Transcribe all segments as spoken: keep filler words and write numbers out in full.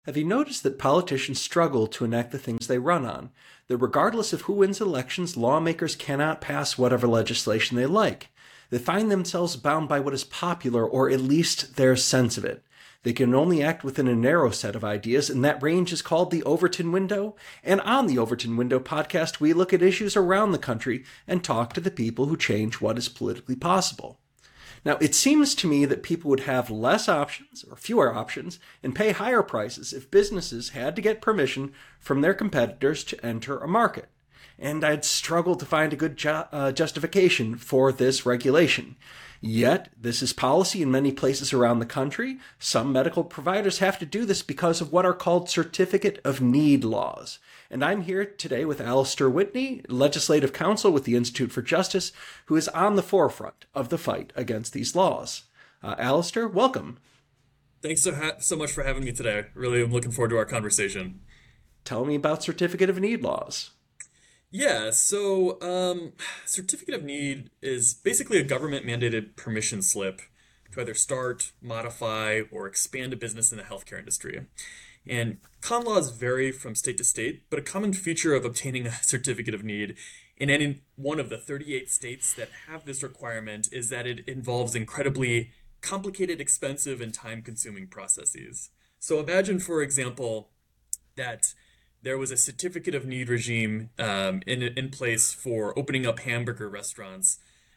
Have you noticed that politicians struggle to enact the things they run on? That regardless of who wins elections, lawmakers cannot pass whatever legislation they like. They find themselves bound by what is popular, or at least their sense of it. They can only act within a narrow set of ideas, and that range is called the Overton Window. And on the Overton Window podcast, we look at issues around the country and talk to the people who change what is politically possible. Now, it seems to me that people would have less options or fewer options and pay higher prices if businesses had to get permission from their competitors to enter a market. And I'd struggle to find a good ju- uh, justification for this regulation. Yet, this is policy in many places around the country. Some medical providers have to do this because of what are called Certificate of Need laws. And I'm here today with Alistair Whitney, Legislative Counsel with the Institute for Justice, who is on the forefront of the fight against these laws. Uh, Alistair, welcome. Thanks so, ha- so much for having me today. Really, I'm looking forward to our conversation. Tell me about Certificate of Need laws. Yeah, so um, Certificate of Need is basically a government-mandated permission slip to either start, modify, or expand a business in the healthcare industry. And con laws vary from state to state, but a common feature of obtaining a Certificate of Need in any one of the thirty-eight states that have this requirement is that it involves incredibly complicated, expensive, and time-consuming processes. So imagine, for example, that there was a Certificate of Need regime um, in in place for opening up hamburger restaurants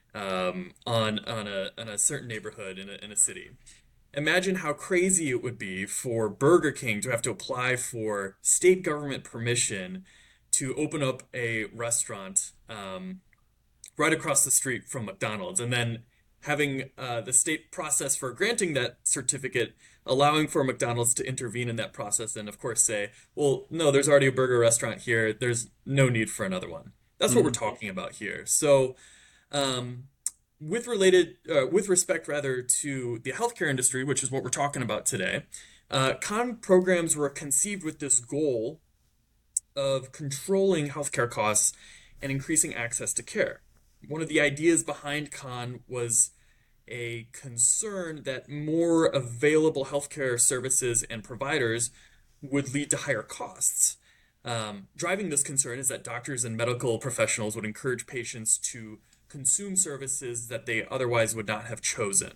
um, on on a on a certain neighborhood in a, in a city. Imagine how crazy it would be for Burger King to have to apply for state government permission to open up a restaurant um, right across the street from McDonald's, and then having uh, the state process for granting that certificate, allowing for McDonald's to intervene in that process and, of course, say, well, no, there's already a burger restaurant here. There's no need for another one. That's mm-hmm. what we're talking about here. So um, with related, uh, with respect, rather, to the healthcare industry, which is what we're talking about today, uh, con programs were conceived with this goal of controlling healthcare costs and increasing access to care. One of the ideas behind con was a concern that more available healthcare services and providers would lead to higher costs. Um, driving this concern is that doctors and medical professionals would encourage patients to consume services that they otherwise would not have chosen.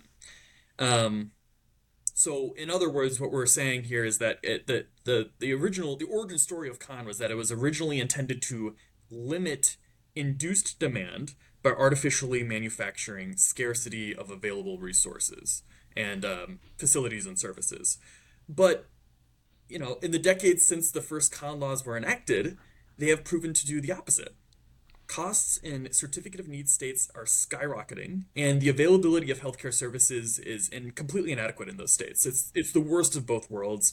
Um, so, in other words, what we're saying here is that it, the, the, the original, the origin story of con was that it was originally intended to limit induced demand by artificially manufacturing scarcity of available resources and um, facilities and services. But, you know, in the decades since the first con laws were enacted, they have proven to do the opposite. Costs in Certificate of Need states are skyrocketing, and the availability of healthcare services is in completely inadequate in those states. It's it's the worst of both worlds.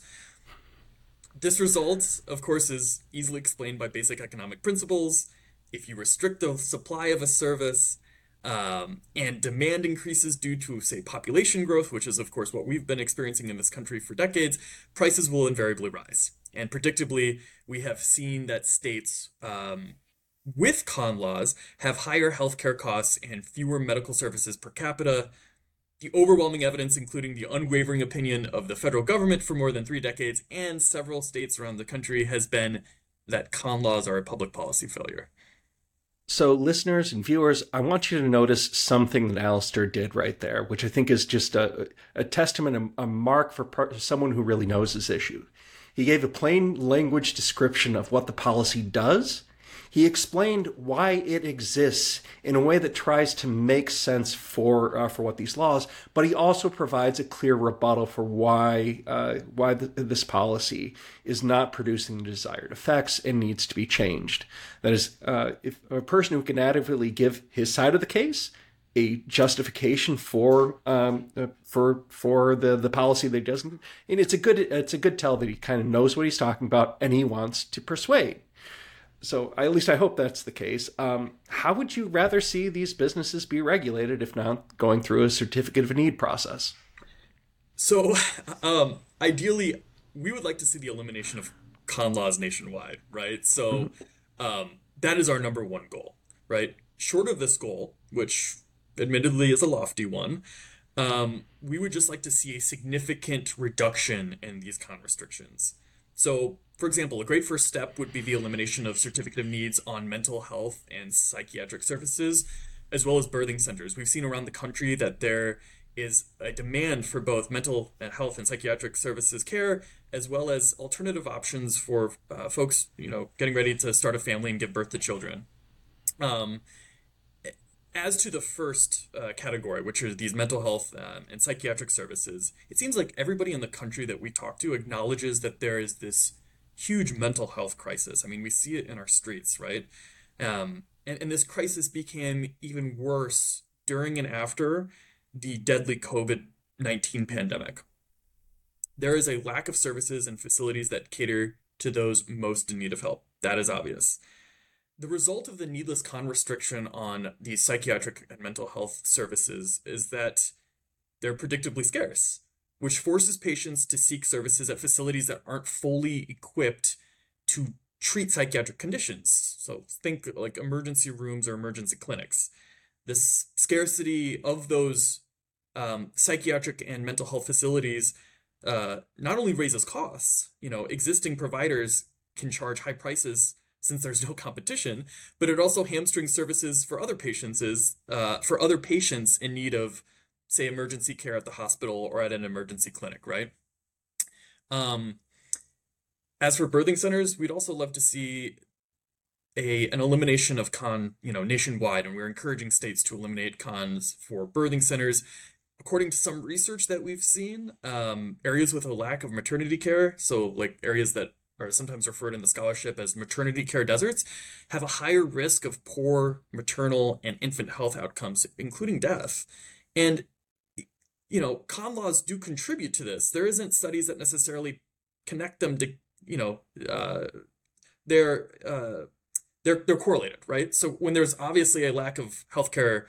This result, of course, is easily explained by basic economic principles. If you restrict the supply of a service um, and demand increases due to, say, population growth, which is, of course, what we've been experiencing in this country for decades, prices will invariably rise. And predictably, we have seen that states um, with con laws have higher healthcare costs and fewer medical services per capita. The overwhelming evidence, including the unwavering opinion of the federal government for more than three decades and several states around the country, has been that con laws are a public policy failure. So listeners and viewers, I want you to notice something that Alistair did right there, which I think is just a, a testament, a, a mark for part, someone who really knows this issue. He gave a plain language description of what the policy does. He explained why it exists in a way that tries to make sense for uh, for what these laws, but he also provides a clear rebuttal for why uh, why the, this policy is not producing the desired effects and needs to be changed. That is, uh, if a person who can adequately give his side of the case, a justification for um, uh, for for the, the policy that he does, and it's a good it's a good tell that he kind of knows what he's talking about and he wants to persuade. So at least I hope that's the case. Um, how would you rather see these businesses be regulated if not going through a Certificate of Need process? So um, ideally, we would like to see the elimination of con laws nationwide, right? So um, that is our number one goal, right? Short of this goal, which admittedly is a lofty one, um, we would just like to see a significant reduction in these con restrictions. So, for example, a great first step would be the elimination of certificate of needs on mental health and psychiatric services, as well as birthing centers. We've seen around the country that there is a demand for both mental health and psychiatric services care, as well as alternative options for uh, folks, you know, getting ready to start a family and give birth to children. Um, as to the first uh, category, which are these mental health um, and psychiatric services, it seems like everybody in the country that we talk to acknowledges that there is this huge mental health crisis. I mean, we see it in our streets, right? Um, and, and this crisis became even worse during and after the deadly COVID nineteen pandemic. There is a lack of services and facilities that cater to those most in need of help. That is obvious. The result of the needless con restriction on these psychiatric and mental health services is that they're predictably scarce, which forces patients to seek services at facilities that aren't fully equipped to treat psychiatric conditions. So think like emergency rooms or emergency clinics. This scarcity of those um, psychiatric and mental health facilities uh, not only raises costs, you know, existing providers can charge high prices since there's no competition, but it also hamstrings services for other patients is uh, for other patients in need of, say, emergency care at the hospital or at an emergency clinic, right? Um, as for birthing centers, we'd also love to see a an elimination of con, you know, nationwide, and we're encouraging states to eliminate cons for birthing centers. According to some research that we've seen, um, areas with a lack of maternity care, so like areas that are sometimes referred in the scholarship as maternity care deserts, have a higher risk of poor maternal and infant health outcomes, including death. And, you know, con laws do contribute to this. There isn't studies that necessarily connect them to, you know, uh, they're, uh, they're, they're correlated, right? So when there's obviously a lack of healthcare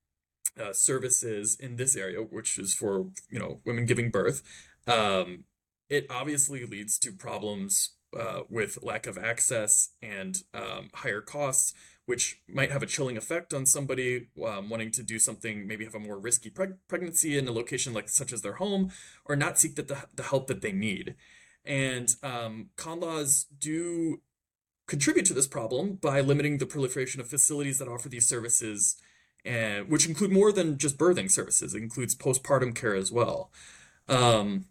uh, services in this area, which is for, you know, women giving birth, um, it obviously leads to problems uh, with lack of access and um, higher costs, which might have a chilling effect on somebody um, wanting to do something, maybe have a more risky preg- pregnancy in a location like such as their home, or not seek the, the help that they need. And um, con laws do contribute to this problem by limiting the proliferation of facilities that offer these services, and which include more than just birthing services. It includes postpartum care as well. Um,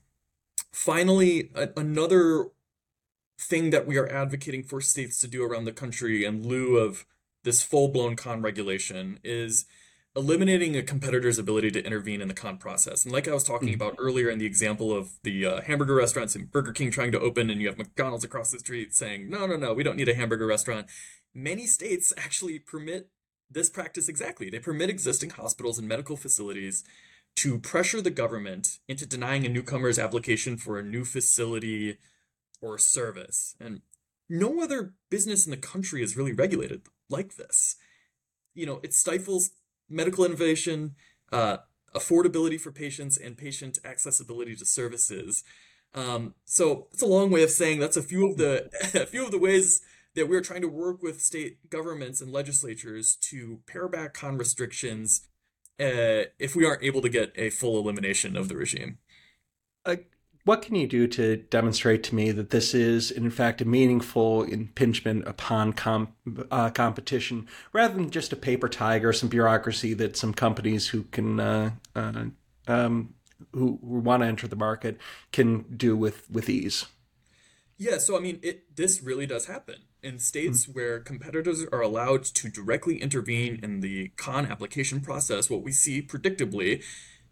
Finally, a- another thing that we are advocating for states to do around the country in lieu of this full-blown con regulation is eliminating a competitor's ability to intervene in the con process. And like I was talking Mhm. about earlier in the example of the uh, hamburger restaurants and Burger King trying to open, and you have McDonald's across the street saying, no, no, no, we don't need a hamburger restaurant. Many states actually permit this practice exactly. They permit existing hospitals and medical facilities to pressure the government into denying a newcomer's application for a new facility or service. And no other business in the country is really regulated like this. You know, it stifles medical innovation, uh, affordability for patients, and patient accessibility to services. Um, so it's a long way of saying that's a few of the a few of the ways that we're trying to work with state governments and legislatures to pare back con restrictions uh, if we aren't able to get a full elimination of the regime. Uh, what can you do to demonstrate to me that this is, in fact, a meaningful impingement upon com- uh, competition, rather than just a paper tiger, some bureaucracy that some companies who can uh, uh, um, who, who want to enter the market can do with with ease? Yeah, so I mean, it this really does happen in states where competitors are allowed to directly intervene in the con application process. What we see predictably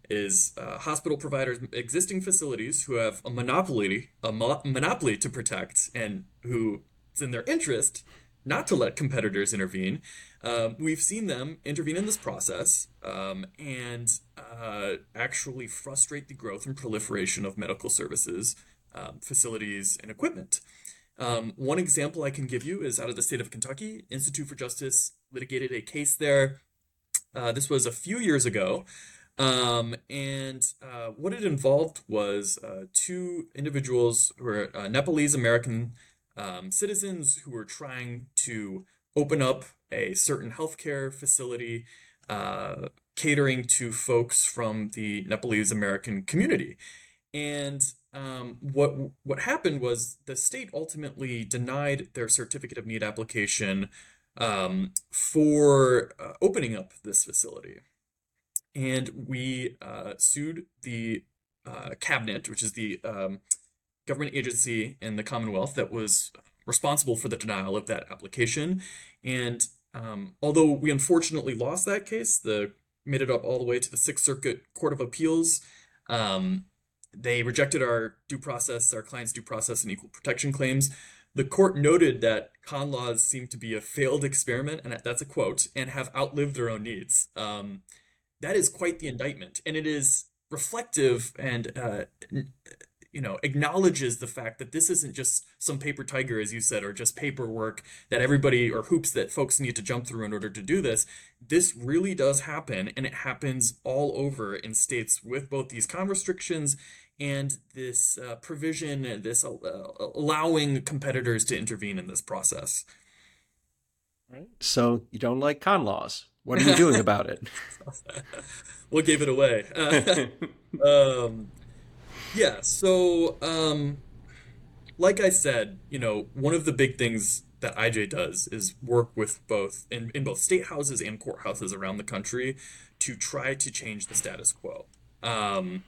is uh, hospital providers, existing facilities who have a monopoly, a mo- monopoly to protect, and who it's in their interest not to let competitors intervene. Um, we've seen them intervene in this process um, and uh, actually frustrate the growth and proliferation of medical services, um, facilities, and equipment. Um, one example I can give you is out of the state of Kentucky. Institute for Justice litigated a case there. Uh, this was a few years ago. Um, and uh, what it involved was uh, two individuals who were uh, Nepalese American um, citizens who were trying to open up a certain healthcare facility uh, catering to folks from the Nepalese American community. And um, what what happened was the state ultimately denied their certificate of need application um, for uh, opening up this facility. And we uh, sued the uh, cabinet, which is the um, government agency in the Commonwealth that was responsible for the denial of that application. And um, although we unfortunately lost that case, the made it up all the way to the Sixth Circuit Court of Appeals. Um, they rejected our due process, our client's due process and equal protection claims. The court noted that con laws seem to be a failed experiment, and that's a quote, and have outlived their own needs. Um, that is quite the indictment, and it is reflective and uh, you know acknowledges the fact that this isn't just some paper tiger, as you said, or just paperwork that everybody or hoops that folks need to jump through in order to do this. This really does happen, and it happens all over in states with both these con restrictions and this uh, provision, this uh, allowing competitors to intervene in this process. So you don't like con laws. What are you doing about it? What gave it away? Uh, um, yeah, so um, like I said, you know, one of the big things that I J does is work with both in, in both state houses and courthouses around the country to try to change the status quo. Um,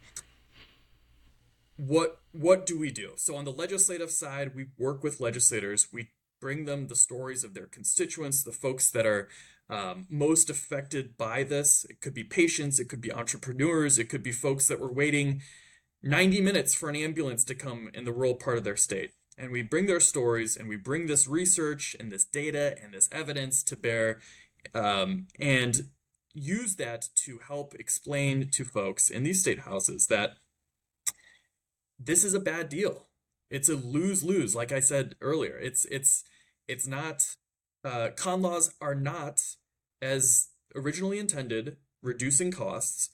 what what do we do? So on the legislative side, we work with legislators. We bring them the stories of their constituents, the folks that are um, most affected by this. It could be patients, it could be entrepreneurs, it could be folks that were waiting ninety minutes for an ambulance to come in the rural part of their state. And we bring their stories and we bring this research and this data and this evidence to bear um, and use that to help explain to folks in these state houses that this is a bad deal. It's a lose-lose, like I said earlier. It's it's it's not uh, con laws are not, as originally intended, reducing costs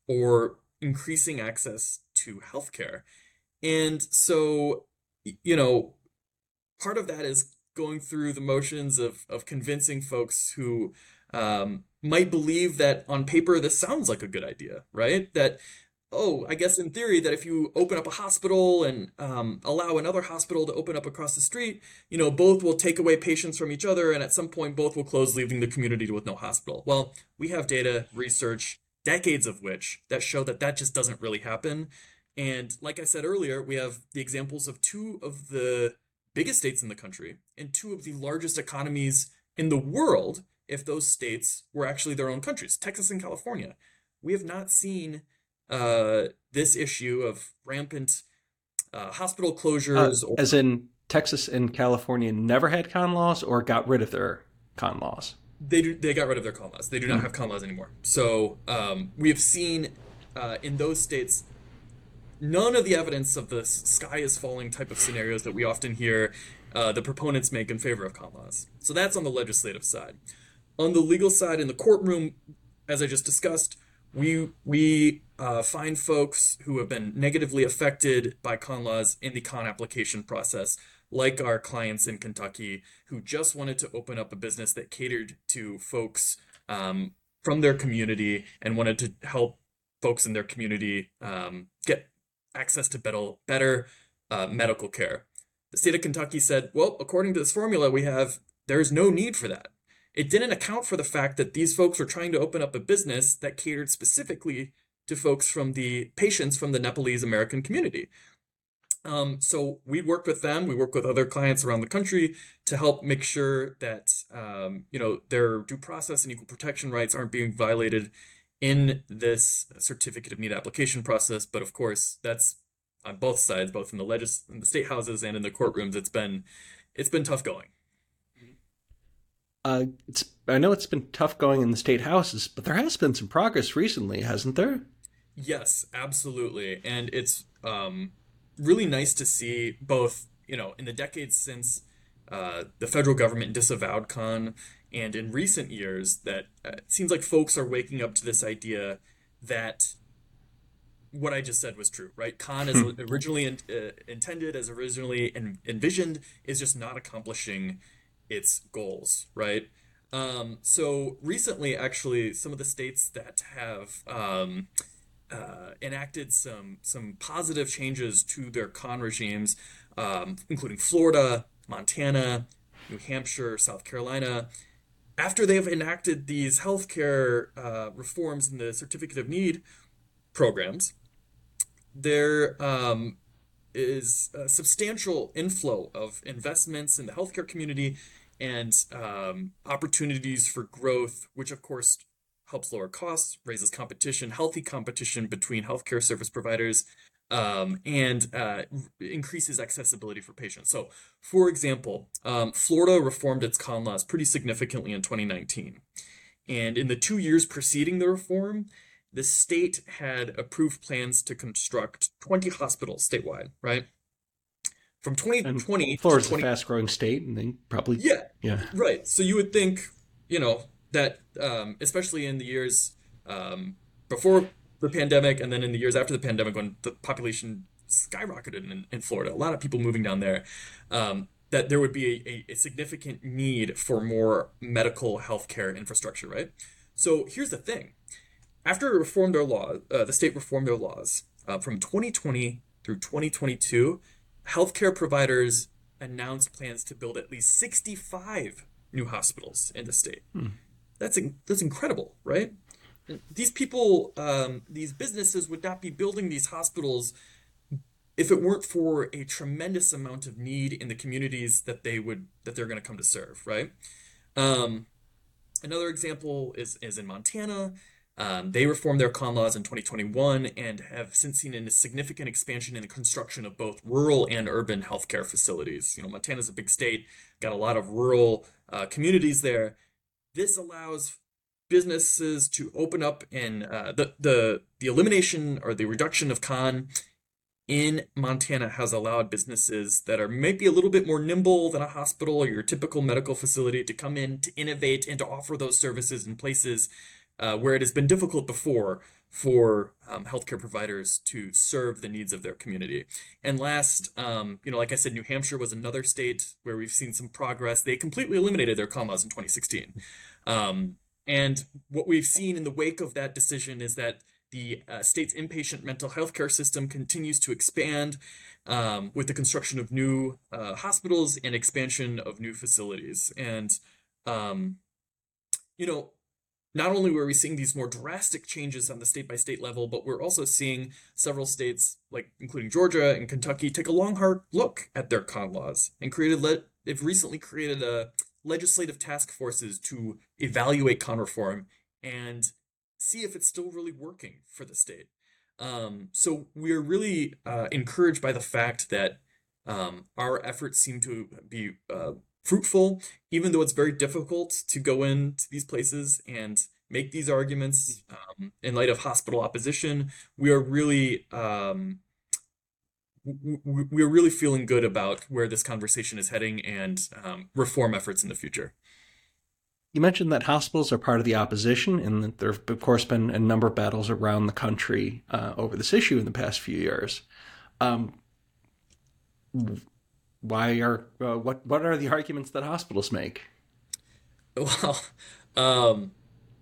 or increasing access to healthcare. And so, you know, part of that is going through the motions of of convincing folks who um, might believe that on paper this sounds like a good idea, right? That oh, I guess in theory that if you open up a hospital and um, allow another hospital to open up across the street, you know, both will take away patients from each other, and at some point both will close, leaving the community with no hospital. Well, we have data, research, decades of which that show that that just doesn't really happen. And like I said earlier, we have the examples of two of the biggest states in the country and two of the largest economies in the world, if those states were actually their own countries, Texas and California. We have not seen uh, this issue of rampant uh, hospital Uh, closures. Or as in Texas and California never had con laws or got rid of their con laws? they do, they got rid of their con laws. They do not have con laws anymore. So um, we have seen uh, in those states none of the evidence of the sky is falling type of scenarios that we often hear uh, the proponents make in favor of con laws. So that's on the legislative side. On the legal side, in the courtroom, as I just discussed, we we uh, find folks who have been negatively affected by con laws in the con application process, like our clients in Kentucky who just wanted to open up a business that catered to folks um, from their community and wanted to help folks in their community um, get access to better, better uh, medical care. The state of Kentucky said, well, according to this formula we have, there's no need for that. It didn't account for the fact that these folks were trying to open up a business that catered specifically to folks from the patients from the Nepalese American community. Um, so we work with them. We work with other clients around the country to help make sure that um, you know their due process and equal protection rights aren't being violated in this certificate of need application process. But of course, that's on both sides, both in the legis in the state houses and in the courtrooms. It's been it's been tough going. Uh, it's I know it's been tough going in the state houses, but there has been some progress recently, hasn't there? Yes, absolutely. And it's um, really nice to see both, you know, in the decades since uh, the federal government disavowed con and in recent years that uh, it seems like folks are waking up to this idea that what I just said was true, right? Con as originally in, uh, intended, as originally en envisioned, is just not accomplishing its goals, right? Um, so recently, actually, some of the states that have um, uh, enacted some some positive changes to their con regimes, um, including Florida, Montana, New Hampshire, South Carolina. After they've enacted these healthcare uh, reforms in the certificate of need programs, there um, is a substantial inflow of investments in the healthcare community and um, opportunities for growth, which of course helps lower costs, raises competition, healthy competition between healthcare service providers, um, and uh, increases accessibility for patients. So, for example, um, Florida reformed its con laws pretty significantly in twenty nineteen. And in the two years preceding the reform, the state had approved plans to construct twenty hospitals statewide, right? From And twenty twenty to Florida's a twenty, fast growing state, and they probably, yeah, yeah. right. So you would think, you know, that um, especially in the years um, before the pandemic and then in the years after the pandemic when the population skyrocketed in, in Florida, a lot of people moving down there, um, that there would be a, a, a significant need for more medical healthcare infrastructure, right? So here's the thing. After it reformed their law, uh, the state reformed their laws uh, from twenty twenty through twenty twenty-two, healthcare providers announced plans to build at least sixty-five new hospitals in the state. Hmm. That's that's incredible, right? These people, um, these businesses would not be building these hospitals if it weren't for a tremendous amount of need in the communities that they would that they're going to come to serve, right? Um, another example is is in Montana. Um, they reformed their con laws in twenty twenty-one and have since seen a significant expansion in the construction of both rural and urban healthcare facilities. You know, Montana's a big state, got a lot of rural uh, communities there. This allows businesses to open up, and uh, the the the elimination or the reduction of con in Montana has allowed businesses that are maybe a little bit more nimble than a hospital or your typical medical facility to come in to innovate and to offer those services in places uh, where it has been difficult before for um, healthcare providers to serve the needs of their community. And last, um, you know, like I said, New Hampshire was another state where we've seen some progress. They completely eliminated their con laws in twenty sixteen. Um, and what we've seen in the wake of that decision is that the uh, state's inpatient mental health care system continues to expand um, with the construction of new uh, hospitals and expansion of new facilities. And, um, you know, not only were we seeing these more drastic changes on the state by state level, but we're also seeing several states, like including Georgia and Kentucky, take a long, hard look at their con laws and created, le- they've recently created a legislative task forces to evaluate con reform and see if it's still really working for the state. Um, so we're really uh, encouraged by the fact that um, our efforts seem to be uh, fruitful, even though it's very difficult to go into these places and make these arguments um, in light of hospital opposition. We are really um, w- we are really feeling good about where this conversation is heading and um, reform efforts in the future. You mentioned that hospitals are part of the opposition, and that there have, of course, been a number of battles around the country uh, over this issue in the past few years. Um, why are uh, what what are the arguments that hospitals make? Well, um,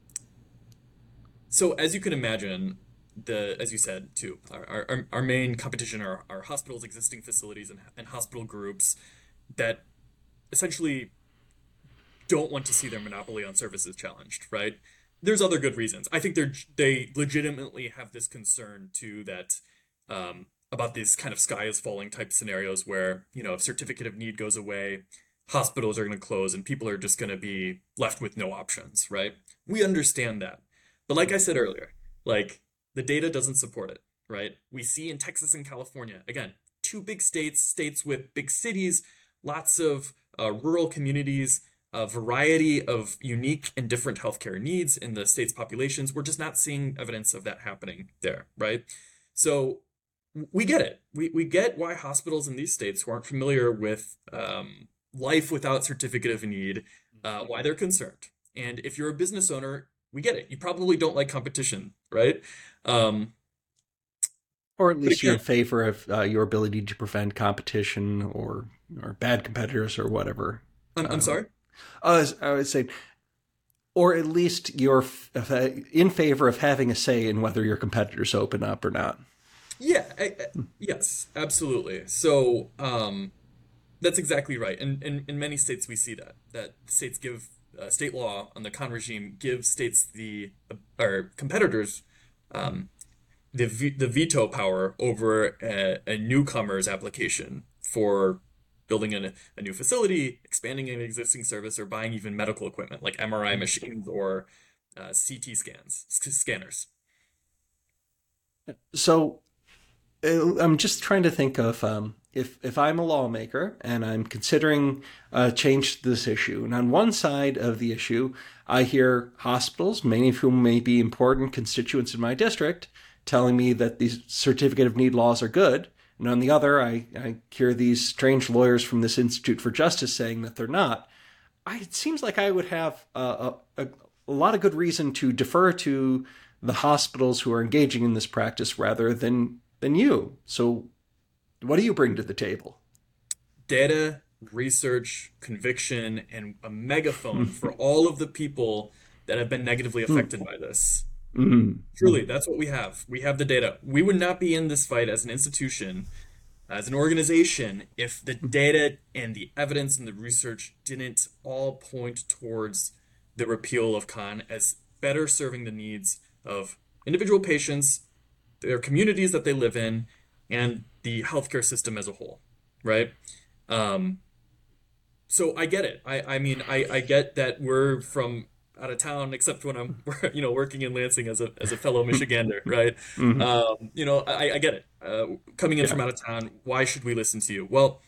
so as you can imagine, the as you said too, our our, our main competition are, are hospitals, existing facilities, and, and hospital groups that essentially don't want to see their monopoly on services challenged, right? There's other good reasons. I think they're they legitimately have this concern too that um, about these kind of sky is falling type scenarios where, you know, if certificate of need goes away, hospitals are going to close and people are just going to be left with no options, right? We understand that. But like I said earlier, like the data doesn't support it, right? We see in Texas and California, again, two big states, states with big cities, lots of uh, rural communities, a variety of unique and different healthcare needs in the state's populations. We're just not seeing evidence of that happening there, right? So we get it. We we get why hospitals in these states who aren't familiar with um, life without certificate of need, uh, why they're concerned. And if you're a business owner, we get it. You probably don't like competition, right? Um, or at least again, you're in favor of uh, your ability to prevent competition or or bad competitors or whatever. I'm, I'm Um, sorry? Uh, I would say, or at least you're f- in favor of having a say in whether your competitors open up or not. Yeah, I, I- yes, absolutely. So, um, that's exactly right. And in, in many states, we see that that states give uh, state law on the con regime gives states the or competitors um, the ve- the veto power over a, a newcomer's application for building a, a new facility, expanding an existing service, or buying even medical equipment like M R I machines or uh, C T scans s- scanners. So uh, I'm just trying to think of um, if if I'm a lawmaker and I'm considering a change to this issue, and on one side of the issue, I hear hospitals, many of whom may be important constituents in my district, telling me that these certificate of need laws are good, and on the other, I, I hear these strange lawyers from this Institute for Justice saying that they're not. I, it seems like I would have a, a, a lot of good reason to defer to the hospitals who are engaging in this practice rather than than you. So, what do you bring to the table? Data, research, conviction, and a megaphone for all of the people that have been negatively affected by this. Truly, that's what we have. We have the data. We would not be in this fight as an institution, as an organization, if the data and the evidence and the research didn't all point towards the repeal of Khan as better serving the needs of individual patients, their communities that they live in, and the healthcare system as a whole, right? Um, so I get it. I, I mean, I, I get that we're from out of town, except when I'm, you know, working in Lansing as a as a fellow Michigander, right? Mm-hmm. Um, you know, I, I get it. Uh, coming in Yeah. from out of town, why should we listen to you? Well,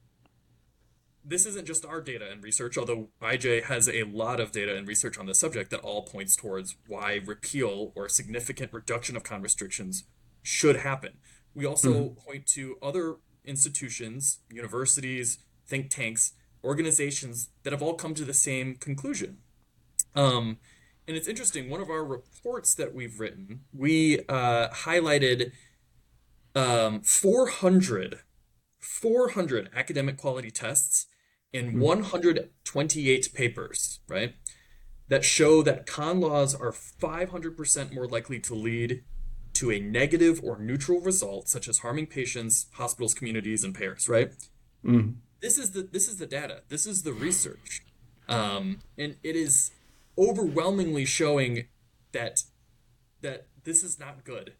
this isn't just our data and research, although I J has a lot of data and research on the subject that all points towards why repeal or significant reduction of con restrictions should happen. We also Mm-hmm. point to other institutions, universities, think tanks, organizations that have all come to the same conclusion. Um, and it's interesting, one of our reports that we've written, we uh, highlighted um, four hundred four hundred academic quality tests in one hundred twenty-eight papers, right? That show that con laws are five hundred percent more likely to lead to a negative or neutral result, such as harming patients, hospitals, communities, and payers, right? Mm-hmm. This is the this is the data. This is the research. Um, and it is overwhelmingly showing that that this is not good.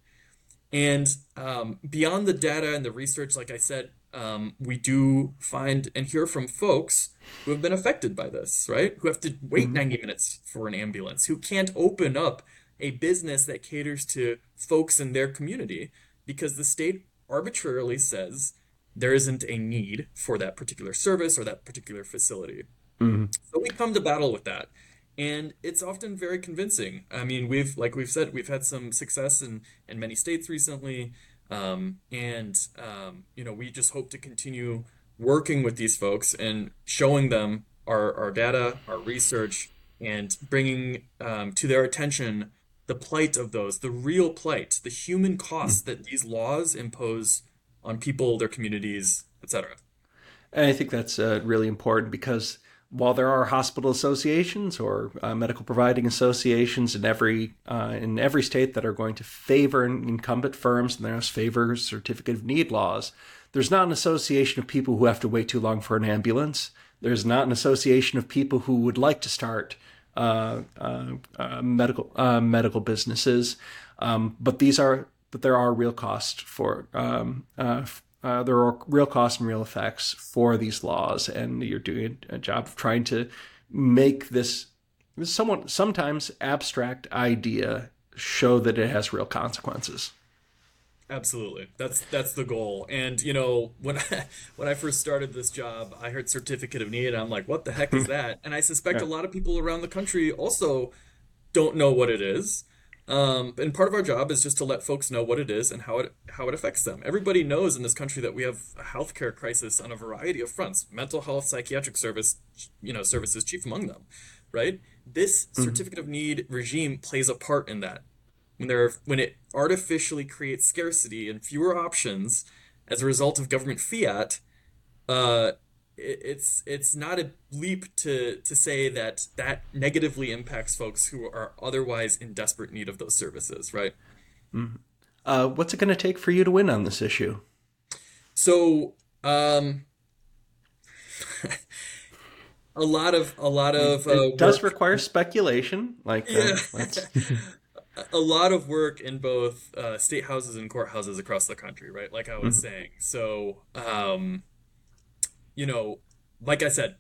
And um, beyond the data and the research, like I said, um, we do find and hear from folks who have been affected by this, right? Who have to wait Mm-hmm. ninety minutes for an ambulance, who can't open up a business that caters to folks in their community because the state arbitrarily says there isn't a need for that particular service or that particular facility. Mm-hmm. So we come to battle with that. And it's often very convincing. I mean, we've, like we've said, we've had some success in, in many states recently. Um, and, um, you know, we just hope to continue working with these folks and showing them our, our data, our research, and bringing um, to their attention the plight of those, the real plight, the human costs that these laws impose on people, their communities, et cetera. And I think that's uh, really important because while there are hospital associations or uh, medical providing associations in every uh, in every state that are going to favor incumbent firms and there's favor certificate of need laws, there's not an association of people who have to wait too long for an ambulance. There's not an association of people who would like to start uh, uh, uh, medical uh, medical businesses, um, but these are but there are real costs for um, uh, uh, there are real costs and real effects for these laws, and you're doing a job of trying to make this somewhat sometimes abstract idea show that it has real consequences. Absolutely. That's that's the goal. And you know, when I when I first started this job, I heard certificate of need and I'm like, what the heck is that? And I suspect a Yeah. lot of people around the country also don't know what it is. Um, and part of our job is just to let folks know what it is and how it how it affects them. Everybody knows in this country that we have a healthcare crisis on a variety of fronts. Mental health, psychiatric service, you know, services chief among them, right? This Mhm. certificate of need regime plays a part in that when there when it artificially creates scarcity and fewer options as a result of government fiat, uh, it, it's it's not a leap to to say that that negatively impacts folks who are otherwise in desperate need of those services, right? Mhm. Uh, what's it going to take for you to win on this issue? So, um, a lot of a lot of uh, It does work. require speculation. Like, uh, Yeah. let's. A lot of work in both uh, state houses and courthouses across the country, right? Like I was Mhm, saying. So, um, you know, like I said,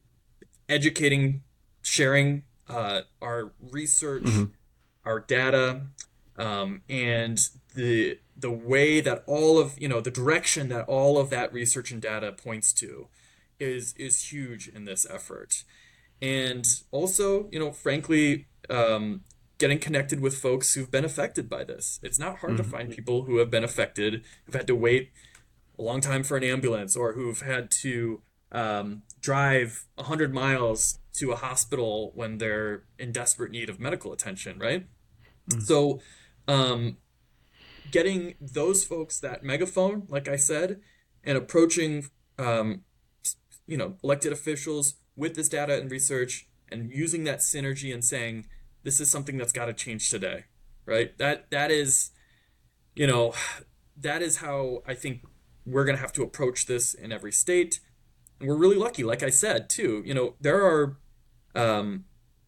educating, sharing uh, our research, mhm, our data, um, and the the way that all of, you know, the direction that all of that research and data points to is is huge in this effort. And also, you know, frankly, um, getting connected with folks who've been affected by this. It's not hard to mhm, find people who have been affected, who've had to wait a long time for an ambulance, or who've had to um, drive one hundred miles to a hospital when they're in desperate need of medical attention, right? mhm, So, um, getting those folks that megaphone, like I said, and approaching, um, you know, elected officials with this data and research and using that synergy and saying, this is something that's got to change today, right? That that is, you know, that is how I think we're going to have to approach this in every state. And we're really lucky, like I said, too. You know, there are um,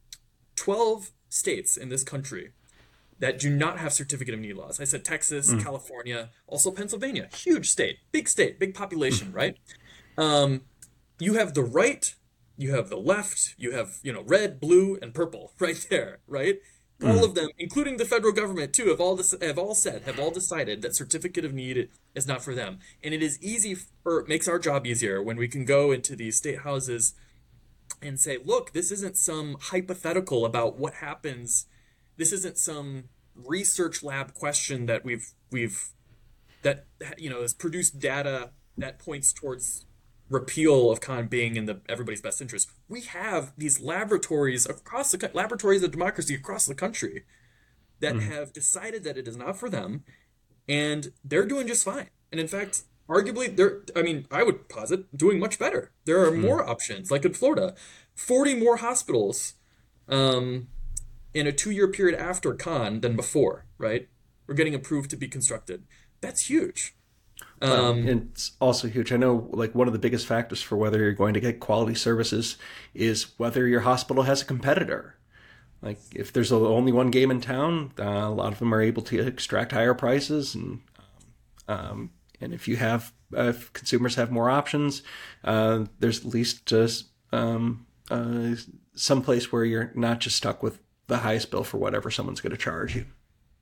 twelve states in this country that do not have certificate of need laws. I said Texas, mhm, California, also Pennsylvania, huge state, big state, big mhm, population, right? Um, you have the right, you have the left, you have, you know, red, blue, and purple right there, right? All mhm, of them, including the federal government too, have all this, have all said, have all decided that certificate of need is not for them. And it is easy, or it makes our job easier when we can go into these state houses and say, look, this isn't some hypothetical about what happens. This isn't some research lab question that we've we've that you know has produced data that points towards repeal of con being in the everybody's best interest. We have these laboratories across the laboratories of democracy across the country that mhm, have decided that it is not for them, and they're doing just fine. And in fact, arguably, they're, I mean, I would posit doing much better. There are mhm. more options, like in Florida, forty more hospitals um, in a two year period after con than before, right? We're getting approved to be constructed. That's huge. Well, Um, it's also huge. I know, like, one of the biggest factors for whether you're going to get quality services is whether your hospital has a competitor. Like, if there's only one game in town, uh, a lot of them are able to extract higher prices, and um, and if you have, uh, if consumers have more options, uh, there's at least just um, uh, some place where you're not just stuck with the highest bill for whatever someone's going to charge you.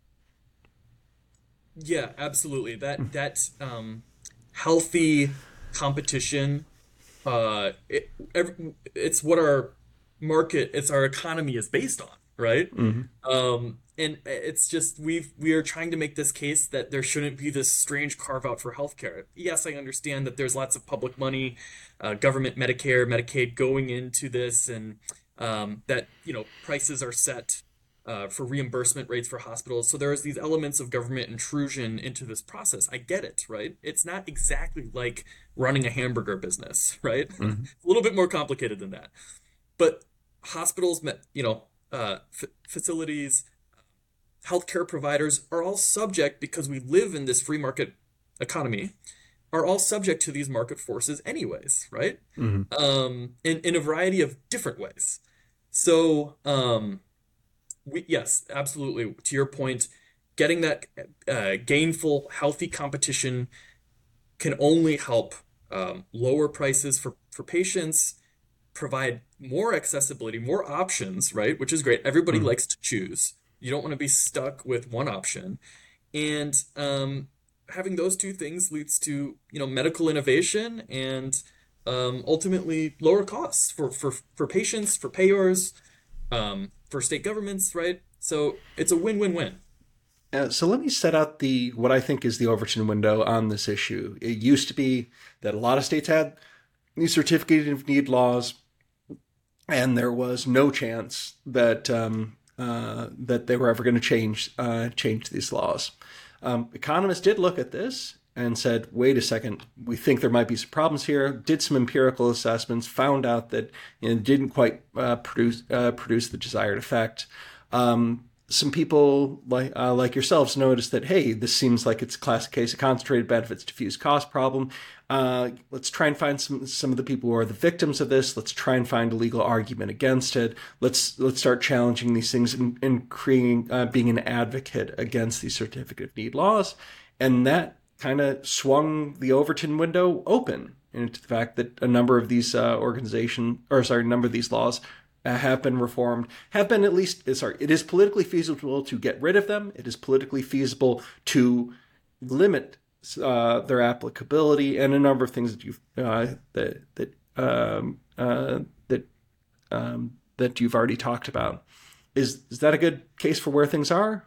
yeah, absolutely. That that um, healthy competition, uh, it, ev- it's what our market, it's our economy is based on, right? Mm-hmm. Um, and it's just we've we are trying to make this case that there shouldn't be this strange carve out for healthcare. Yes, I understand that there's lots of public money, uh, government, Medicare, Medicaid going into this, and um, that you know prices are set uh, for reimbursement rates for hospitals. So there's these elements of government intrusion into this process. I get it, right? It's not exactly like running a hamburger business, right? Mm-hmm. It's a little bit more complicated than that. But hospitals, you know, uh, f- facilities, healthcare providers are all subject because we live in this free market economy are all subject to these market forces anyways, right? Mm-hmm. Um, in, in a variety of different ways. So, um, we, yes, absolutely. To your point, getting that uh, gainful, healthy competition can only help um, lower prices for, for patients, provide more accessibility, more options, right? Which is great. Everybody Mm-hmm. likes to choose. You don't want to be stuck with one option. And um, having those two things leads to, you know, medical innovation and um, ultimately lower costs for, for, for patients, for payers, um, for state governments, right? So it's a win-win-win. Uh, so let me set out the what I think is the Overton window on this issue. It used to be that a lot of states had these certificate of need laws, and there was no chance that um, uh, that they were ever going to change uh, change these laws. Um, economists did look at this, and said, wait a second, we think there might be some problems here, did some empirical assessments, found out that you know, didn't quite uh, produce uh, produce the desired effect. Um, some people like uh, like yourselves noticed that, hey, this seems like it's a classic case of concentrated benefits, diffuse cost problem. Uh, let's try and find some some of the people who are the victims of this. Let's try and find a legal argument against it. Let's let's start challenging these things and, and creating uh, being an advocate against these certificate of need laws. And that kind of swung the Overton window open into the fact that a number of these uh, organization or sorry, a number of these laws uh, have been reformed, have been at least sorry, it is politically feasible to get rid of them. It is politically feasible to limit uh, their applicability, and a number of things that you've uh, that that um, uh, that um, that you've already talked about. Is is that a good case for where things are?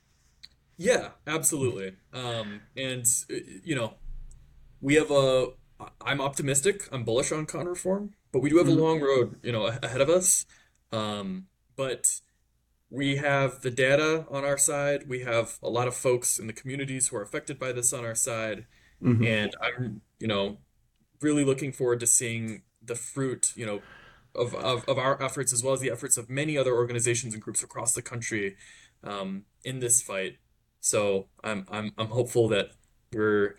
Yeah, absolutely. Um, and uh, you know, we have a. I'm optimistic. I'm bullish on con reform, but we do have a long road, you know, ahead of us. Um, but we have the data on our side. We have a lot of folks in the communities who are affected by this on our side, Mm-hmm. and I'm, you know, really looking forward to seeing the fruit, you know, of of, of our efforts as well as the efforts of many other organizations and groups across the country um, in this fight. So I'm I'm I'm hopeful that we're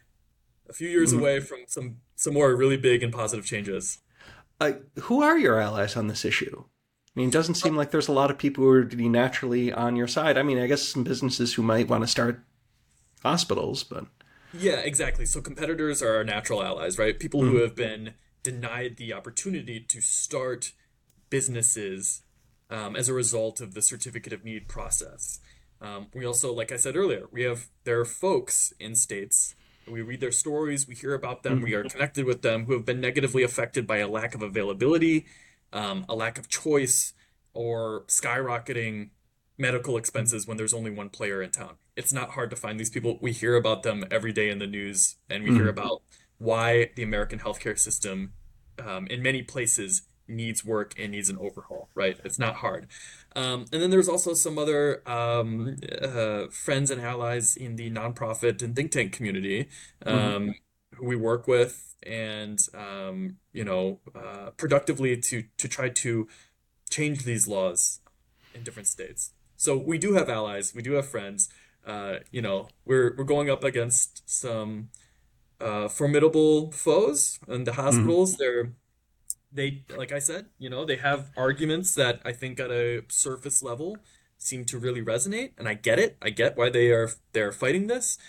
a few years Mm-hmm. away from some some more really big and positive changes. Uh, who are your allies on this issue? I mean, it doesn't seem like there's a lot of people who are naturally on your side. I mean, I guess some businesses who might want to start hospitals, but Yeah, exactly. So competitors are our natural allies, right? People who mm-hmm. have been denied the opportunity to start businesses um, as a result of the certificate of need process. Um, we also, like I said earlier, we have there are folks in states. We read their stories, we hear about them, we are connected with them who have been negatively affected by a lack of availability, um, a lack of choice, or skyrocketing medical expenses when there's only one player in town. It's not hard to find these people. We hear about them every day in the news, and we hear Mm-hmm. about why the American healthcare system, um, in many places, needs work and needs an overhaul, right? It's not hard. Um, and then there's also some other um, uh, friends and allies in the nonprofit and think tank community Mm-hmm. um, who we work with and, um, you know, uh, productively to, to try to change these laws in different states. So we do have allies, we do have friends. Uh, you know, we're we're going up against some uh, formidable foes in the Mm-hmm. hospitals. They're they like I said, you know, they have arguments that I think at a surface level seem to really resonate, and I get it. I get why they are they're fighting this,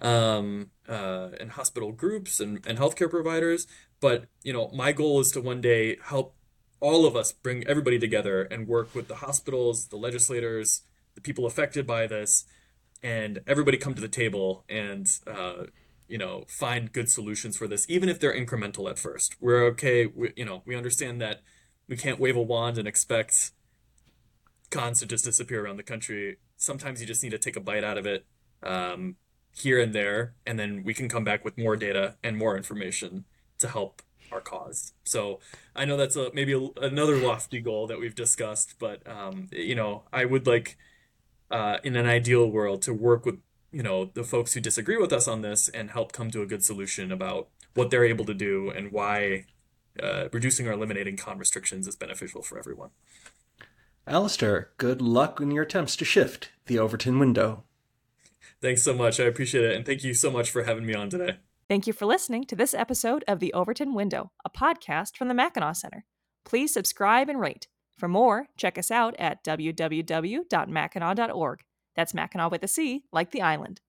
um, uh, and hospital groups and and healthcare providers. But you know, my goal is to one day help all of us bring everybody together and work with the hospitals, the legislators, the people affected by this, and everybody come to the table and uh, you know find good solutions for this, even if they're incremental at first. We're okay. We, you know, we understand that we can't wave a wand and expect cons to just disappear around the country. Sometimes you just need to take a bite out of it um, here and there, and then we can come back with more data and more information to help our cause. So I know that's a maybe a, another lofty goal that we've discussed, but um, you know, I would like uh, in an ideal world to work with you know the folks who disagree with us on this and help come to a good solution about what they're able to do and why uh, reducing or eliminating con restrictions is beneficial for everyone. Alistair, good luck in your attempts to shift the Overton window. Thanks so much. I appreciate it. And thank you so much for having me on today. Thank you for listening to this episode of The Overton Window, a podcast from the Mackinac Center. Please subscribe and rate. For more, check us out at w w w dot mackinac dot org. That's Mackinac with a C, like the island.